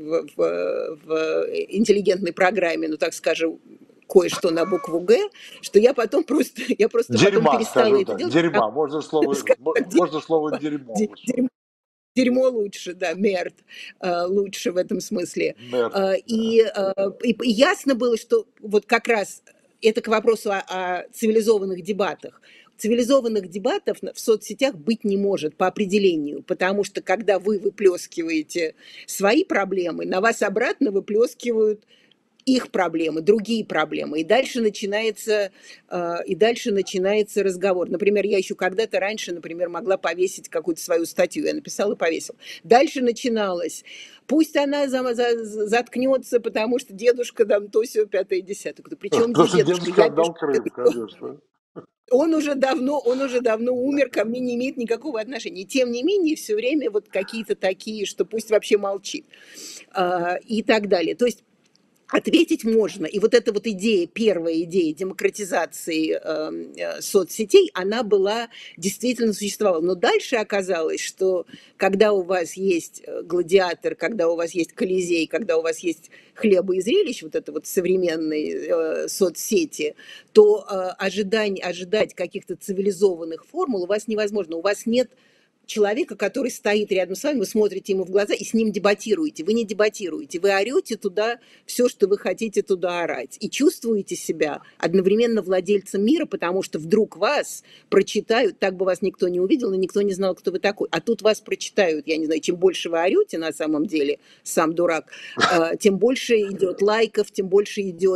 в интеллигентной программе, ну, так скажем, кое-что на букву «Г», что я просто потом Дерьма, перестала скажем это так. делать, Дерьма. Можно скажем так, слово дерьмо лучше. дерьмо лучше, да, мерд лучше в этом смысле. Мерт. Да. И ясно было, что вот как раз это к вопросу о цивилизованных дебатах. Цивилизованных дебатов в соцсетях быть не может по определению, потому что когда вы выплескиваете свои проблемы, на вас обратно выплескивают их проблемы, другие проблемы. И дальше начинается разговор. Например, я еще когда-то раньше, например, могла повесить какую-то свою статью. Я написала и повесила. Дальше начиналось. Пусть она заткнется, потому что дедушка там то сё, пятое, десятое. Причем Потому здесь что дедушка? дедушка Я пишу, отдал Крым, конечно. он уже давно умер, ко мне не имеет никакого отношения. И тем не менее, все время вот какие-то такие, что пусть вообще молчит. И так далее. То есть ответить можно. И вот эта вот первая идея демократизации соцсетей, она действительно существовала. Но дальше оказалось, что когда у вас есть гладиатор, когда у вас есть Колизей, когда у вас есть хлеба и зрелищ, вот это вот современные соцсети, то ожидать каких-то цивилизованных формул у вас невозможно. У вас нет человека, который стоит рядом с вами, вы смотрите ему в глаза и с ним дебатируете. Вы не дебатируете, вы орете туда все, что вы хотите туда орать. И чувствуете себя одновременно владельцем мира, потому что вдруг вас прочитают, так бы вас никто не увидел, и никто не знал, кто вы такой. А тут вас прочитают, я не знаю, чем больше вы орете на самом деле, сам дурак, тем больше идет лайков, тем больше идет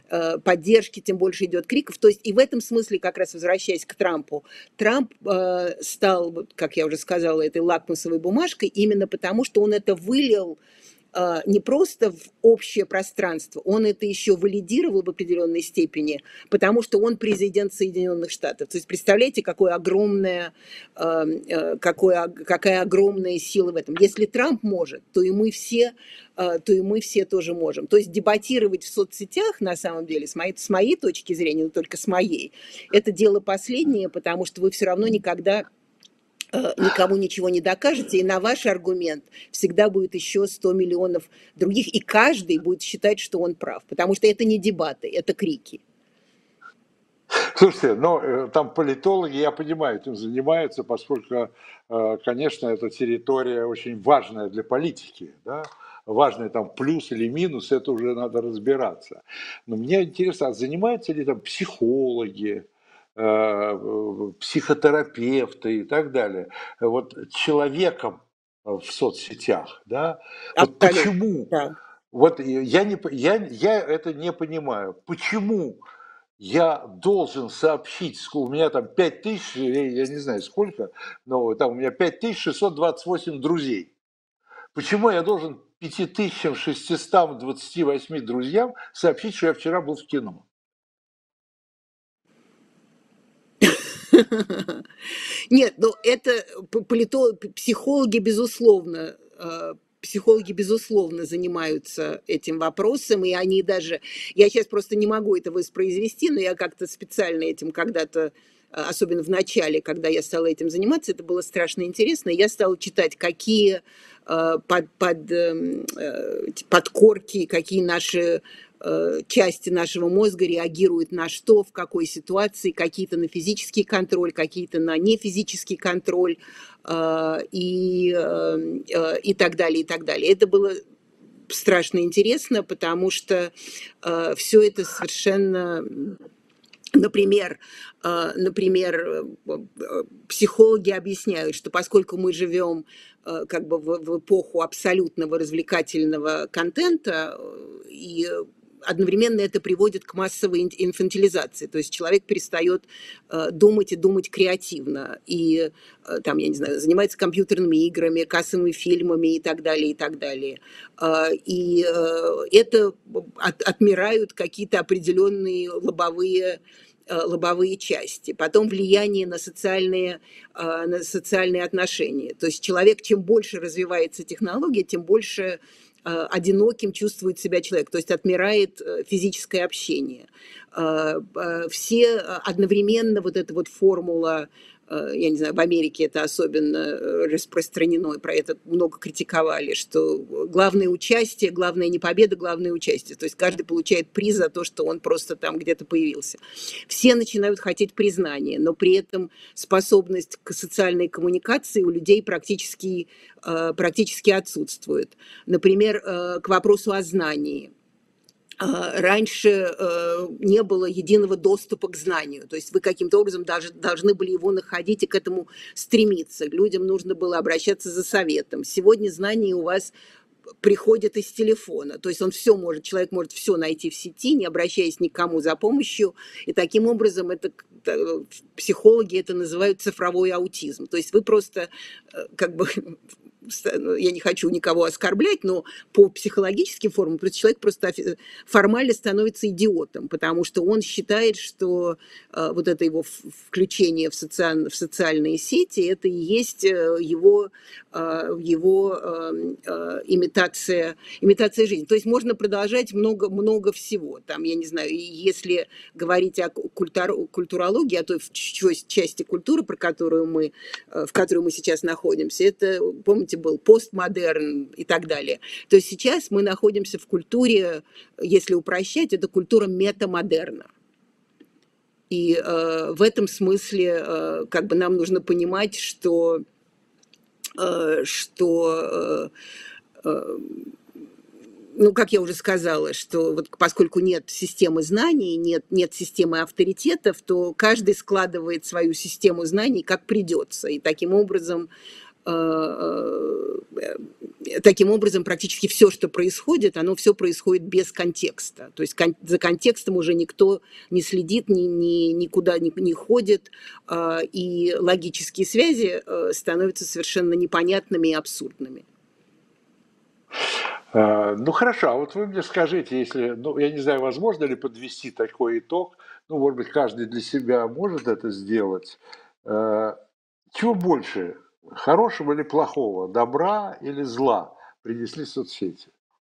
поддержки, тем больше идет криков. То есть и в этом смысле, как раз возвращаясь к Трампу, Трамп стал, вот, как я уже сказала, этой лакмусовой бумажкой именно потому, что он это вылил не просто в общее пространство, он это еще валидировал в определенной степени, потому что он президент Соединенных Штатов. То есть представляете, какая огромная сила в этом. Если Трамп может, то и мы все тоже можем. То есть дебатировать в соцсетях, на самом деле, с моей точки зрения, но только с моей, это дело последнее, потому что вы все равно никогда никому ничего не докажете, и на ваш аргумент всегда будет еще 100 миллионов других, и каждый будет считать, что он прав, потому что это не дебаты, это крики. Слушайте, там политологи, я понимаю, этим занимаются, поскольку, конечно, эта территория очень важная для политики, да? Важный там плюс или минус, это уже надо разбираться. Но мне интересно, а занимаются ли там психологи, психотерапевты и так далее, вот человеком в соцсетях, да? Вот Абсолютно, почему? да. Вот я это не понимаю. Почему я должен сообщить, у меня там 5000, я не знаю сколько, но там у меня 5628 друзей. Почему я должен 5628 друзьям сообщить, что я вчера был в кино? Нет, ну это психологи, безусловно, занимаются этим вопросом, и они даже, я сейчас просто не могу это воспроизвести, но я как-то специально этим когда-то, особенно в начале, когда я стала этим заниматься, это было страшно интересно, я стала читать, какие подкорки, какие наши части нашего мозга реагируют на что, в какой ситуации, какие-то на физический контроль, какие-то на нефизический контроль и так далее, и так далее. Это было страшно интересно, потому что все это совершенно... Например, психологи объясняют, что поскольку мы живем как бы в эпоху абсолютного развлекательного контента, и одновременно это приводит к массовой инфантилизации. То есть человек перестает думать и думать креативно. И там, я не знаю, занимается компьютерными играми, кассовыми фильмами и так далее, и так далее. И это отмирают какие-то определенные лобовые части, потом влияние на социальные отношения. То есть человек, чем больше развивается технология, тем больше одиноким чувствует себя человек, то есть отмирает физическое общение. Все одновременно вот эта вот формула, я не знаю, в Америке это особенно распространено, и про это много критиковали, что главное участие, главное не победа, главное участие. То есть каждый получает приз за то, что он просто там где-то появился. Все начинают хотеть признания, но при этом способность к социальной коммуникации у людей практически отсутствует. Например, к вопросу о знании. Раньше не было единого доступа к знанию, то есть вы каким-то образом даже должны были его находить и к этому стремиться. Людям нужно было обращаться за советом. Сегодня знания у вас приходят из телефона, то есть человек может все найти в сети, не обращаясь ни к кому за помощью, и таким образом психологи это называют цифровой аутизм. То есть вы просто как бы я не хочу никого оскорблять, но по психологическим формам человек просто формально становится идиотом, потому что он считает, что вот это его включение в социальные сети, это и есть его имитация жизни. То есть можно продолжать много всего. Там, я не знаю, если говорить о культурологии, о той части культуры, в которой мы сейчас находимся, это, помните, был постмодерн и так далее. То есть сейчас мы находимся в культуре, если упрощать, это культура метамодерна. И в этом смысле как бы нам нужно понимать, что ну, как я уже сказала, что вот поскольку нет системы знаний, нет системы авторитетов, то каждый складывает свою систему знаний как придется. И таким образом таким образом, практически все, что происходит, оно все происходит без контекста. То есть за контекстом уже никто не следит, никуда не ходит, и логические связи становятся совершенно непонятными и абсурдными. Ну хорошо, а вот вы мне скажите, если, ну я не знаю, возможно ли подвести такой итог, ну может быть каждый для себя может это сделать. Э, Чего больше, хорошего или плохого, добра или зла принесли соцсети?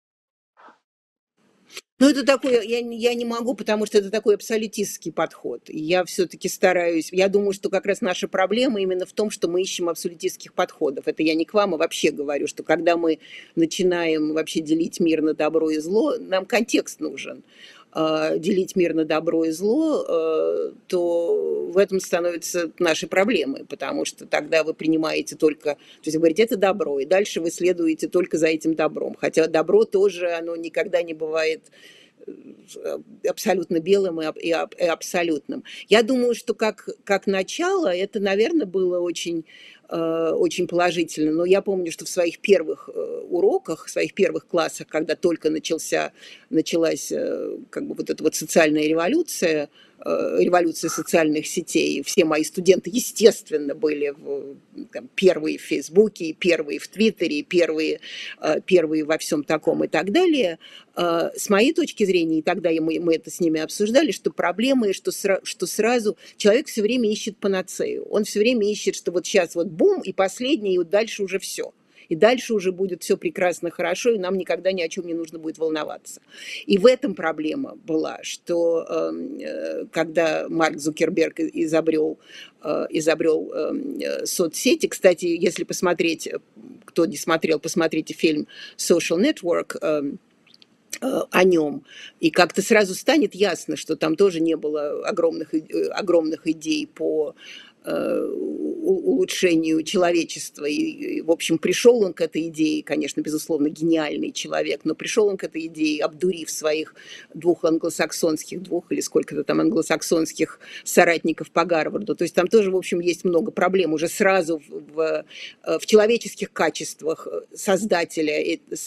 Ну, это такое, я не могу, потому что это такой абсолютистский подход. И я все-таки стараюсь, я думаю, что как раз наша проблема именно в том, что мы ищем абсолютистских подходов. Это я не к вам, а вообще говорю, что когда мы начинаем вообще делить мир на добро и зло, нам контекст нужен. Делить мир на добро и зло, то в этом становится нашей проблемой, потому что тогда вы принимаете только, то есть вы говорите, это добро, и дальше вы следуете только за этим добром. Хотя добро тоже, оно никогда не бывает абсолютно белым и абсолютным. Я думаю, что как начало это, наверное, было очень положительно. Но я помню, что в своих первых уроках, в своих первых классах, когда только началась как бы вот эта вот социальная революция, революция социальных сетей. Все мои студенты, естественно, были там, первые в Фейсбуке, первые в Твиттере, первые во всем таком и так далее. С моей точки зрения, и тогда мы это с ними обсуждали, что проблема, и что сразу человек все время ищет панацею. Он все время ищет, что вот сейчас вот бум, и последний, и вот дальше уже все. И дальше уже будет все прекрасно, хорошо, и нам никогда ни о чем не нужно будет волноваться. И в этом проблема была, что когда Марк Цукерберг изобрел соцсети, кстати, если посмотреть, кто не смотрел, посмотрите фильм «Social Network», о нем. И как-то сразу станет ясно, что там тоже не было огромных идей по улучшению человечества. И, в общем, пришел он к этой идее, конечно, безусловно, гениальный человек, но пришел он к этой идее, обдурив своих двух или сколько-то там англосаксонских соратников по Гарварду. То есть там тоже, в общем, есть много проблем. Уже сразу в человеческих качествах создателя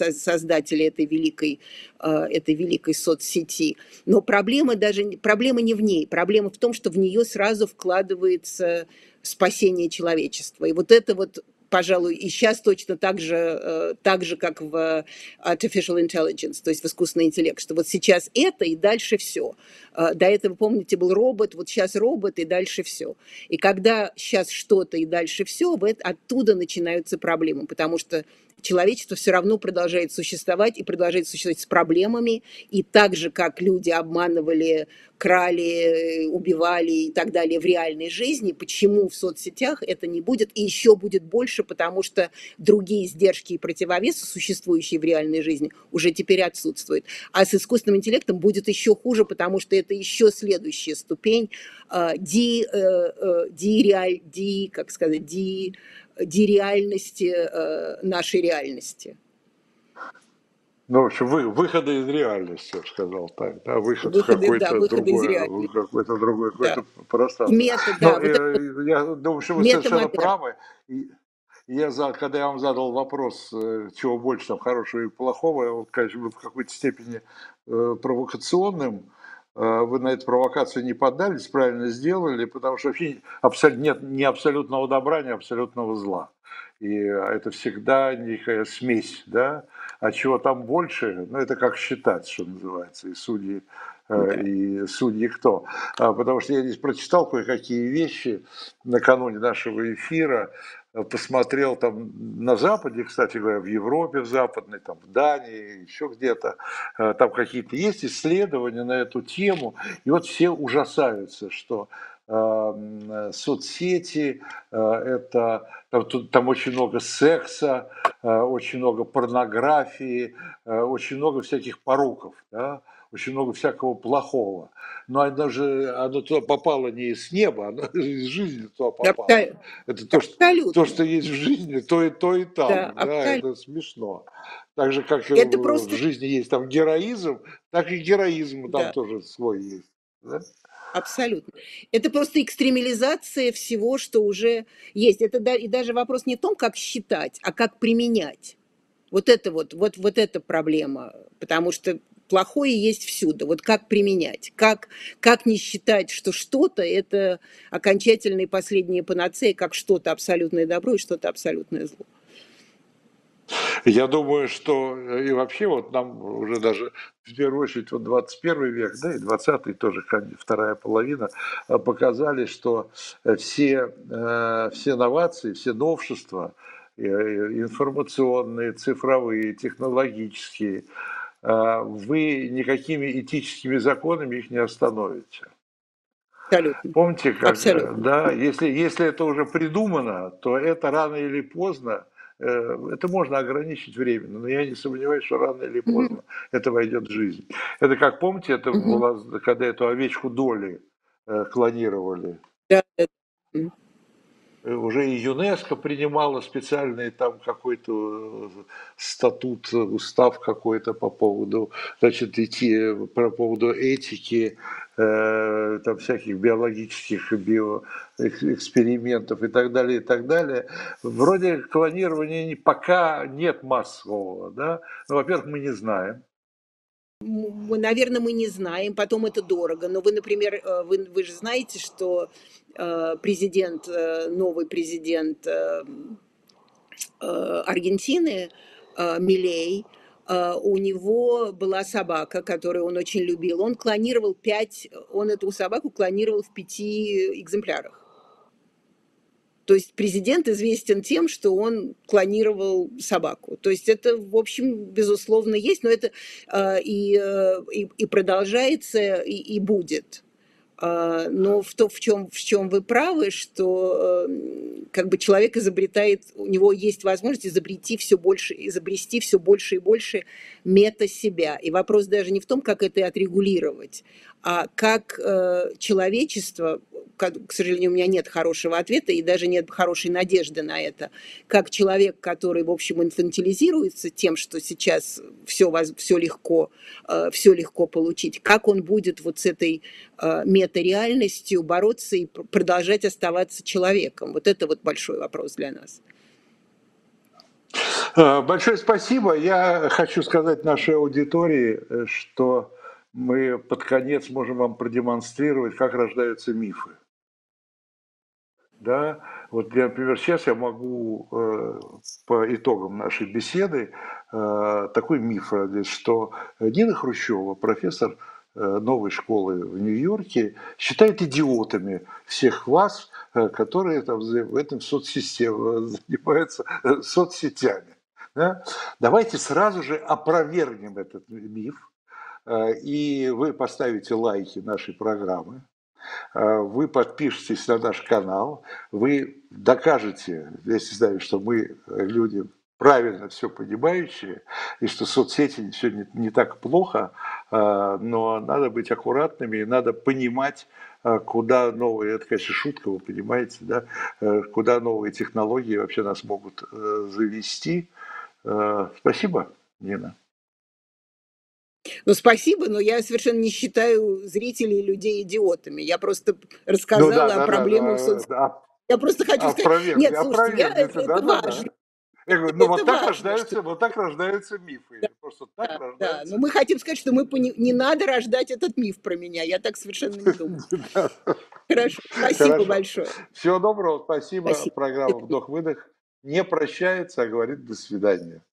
этой великой соцсети. Но проблема не в ней. Проблема в том, что в нее сразу вкладывается спасение человечества. И вот это вот, пожалуй, и сейчас точно так же, как в artificial intelligence, то есть в искусственный интеллект, что вот сейчас это и дальше все. До этого, помните, был робот, вот сейчас робот и дальше все. И когда сейчас что-то и дальше все, оттуда начинаются проблемы, потому что человечество все равно продолжает существовать и продолжает существовать с проблемами. И так же, как люди обманывали, крали, убивали и так далее в реальной жизни, почему в соцсетях это не будет и еще будет больше, потому что другие издержки и противовесы, существующие в реальной жизни, уже теперь отсутствуют. А с искусственным интеллектом будет еще хуже, потому что это еще следующая ступень дереальности нашей реальности. Ну, в общем, выхода из реальности, я бы сказал так, да, выход в Выходы из реальности. какое-то Да. пространство. Но Вот это я думаю, что вы совершенно метамодерн. правы. И когда я вам задал вопрос, чего больше там хорошего и плохого, он, конечно, был в какой-то степени провокационным. Вы на эту провокацию не поддались, правильно сделали, потому что вообще нет ни абсолютного добра, ни абсолютного зла. И это всегда некая смесь, да, а чего там больше, ну это как считать, что называется, Да. и судьи кто. Потому что я здесь прочитал кое-какие вещи накануне нашего эфира, посмотрел там на Западе, кстати говоря, в Европе, в Западной, там в Дании, еще где-то, там какие-то есть исследования на эту тему, и вот все ужасаются, что соцсети, это там очень много секса, очень много порнографии, очень много всяких пороков, да, очень много всякого плохого. Но оно туда попало не из неба, оно из жизни туда попало. Это то, Абсолютно. что есть в жизни, то и Да, там. Да, абсолютно. это смешно. Так же, как Это в просто, жизни есть там героизм, так и героизм там да. тоже свой есть. Да? Абсолютно. Это просто экстремализация всего, что уже есть. Это и даже вопрос не в том, как считать, а как применять. Вот эта проблема, потому что плохое есть всюду. Вот как применять, как не считать, что что-то – это окончательная и последняя панацея, как что-то абсолютное добро и что-то абсолютное зло. Я думаю, что и вообще вот нам уже даже в первую очередь вот 21 век, да и 20-й тоже, вторая половина, показали, что все новации, все новшества, информационные, цифровые, технологические, вы никакими этическими законами их не остановите. Абсолютно. Помните, как, Абсолютно. да, если это уже придумано, то это рано или поздно, это можно ограничить временно, но я не сомневаюсь, что рано или Мгм. поздно это войдет в жизнь. Это как, помните, это Мгм. было, когда эту овечку Долли клонировали. Да, да. М. Уже и ЮНЕСКО принимала специальный там какой-то статут, устав какой-то по поводу, значит, идти по поводу этики, там всяких биологических экспериментов и так далее, и так далее. Вроде клонирования пока нет массового, да, но, во-первых, мы не знаем. Наверно, мы не знаем, потом это дорого. Но вы, например, вы же знаете, что, новый президент, Аргентины, Милей, у него была собака, которую он очень любил. Он эту собаку клонировал в 5 экземплярах. То есть президент известен тем, что он клонировал собаку. То есть это, в общем, безусловно, есть, но это и продолжается, и будет. Но в чем вы правы, что как бы человек изобретает, у него есть возможность изобрести все больше и больше мета-себя. И вопрос даже не в том, как это отрегулировать, а как человечество, к сожалению, у меня нет хорошего ответа и даже нет хорошей надежды на это, как человек, который, в общем, инфантилизируется тем, что сейчас все легко получить, как он будет вот с этой метареальностью бороться и продолжать оставаться человеком. Вот это вот большой вопрос для нас. Большое спасибо. Я хочу сказать нашей аудитории, что мы под конец можем вам продемонстрировать, как рождаются мифы. Да, вот, например, сейчас я могу по итогам нашей беседы такой миф родить, что Нина Хрущева, профессор новой школы в Нью-Йорке, считает идиотами всех вас, которые там в этом соцсистеме занимаются соцсетями. Да? Давайте сразу же опровергнем этот миф, и вы поставите лайки нашей программы, вы подпишетесь на наш канал, вы докажете, если знаете, что мы люди правильно все понимающие, и что соцсети все не так плохо, но надо быть аккуратными, и надо понимать, куда новые, это, конечно, шутка, вы понимаете, да, куда новые технологии вообще нас могут завести. Спасибо, Нина. Ну, спасибо, но я совершенно не считаю зрителей и людей идиотами. Я просто Ну да, рассказала о да, да, проблемах да, соцсетей. Я просто хочу сказать, опровергни, нет, слушайте, опровергните, да, это да, важно, да. Я говорю, ну это важно, что вот так рождаются да, мифы. Просто так да, да. Но рождаются мы мифы. хотим сказать, что не надо рождать этот миф про меня. Я так совершенно не думаю. Да, Хорошо, спасибо хорошо. большое. Всего доброго, спасибо. Спасибо. Программа «Вдох-выдох» не прощается, а говорит до свидания.